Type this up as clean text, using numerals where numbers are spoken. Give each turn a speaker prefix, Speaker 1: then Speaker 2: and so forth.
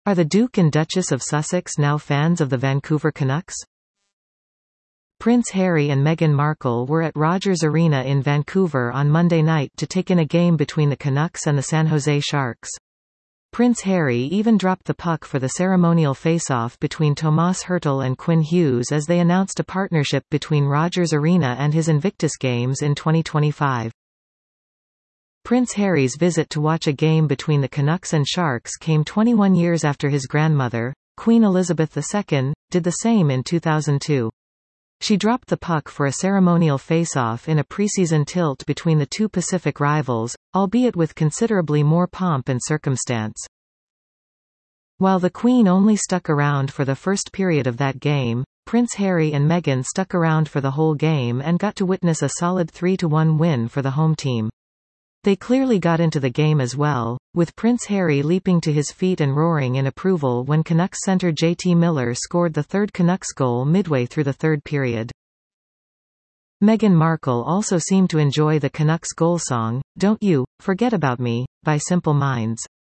Speaker 1: Are the Duke and Duchess of Sussex now fans of the Vancouver Canucks? Prince Harry and Meghan Markle were at Rogers Arena in Vancouver on Monday night to take in a game between the Canucks and the San Jose Sharks. Prince Harry even dropped the puck for the ceremonial face-off between Tomas Hertl and Quinn Hughes as they announced a partnership between Rogers Arena and his Invictus Games in 2025. Prince Harry's visit to watch a game between the Canucks and Sharks came 21 years after his grandmother, Queen Elizabeth II, did the same in 2002. She dropped the puck for a ceremonial face-off in a preseason tilt between the two Pacific rivals, albeit with considerably more pomp and circumstance. While the Queen only stuck around for the first period of that game, Prince Harry and Meghan stuck around for the whole game and got to witness a solid 3-1 win for the home team. They clearly got into the game as well, with Prince Harry leaping to his feet and roaring in approval when Canucks center JT Miller scored the third Canucks goal midway through the third period. Meghan Markle also seemed to enjoy the Canucks goal song, "Don't You Forget About Me," by Simple Minds.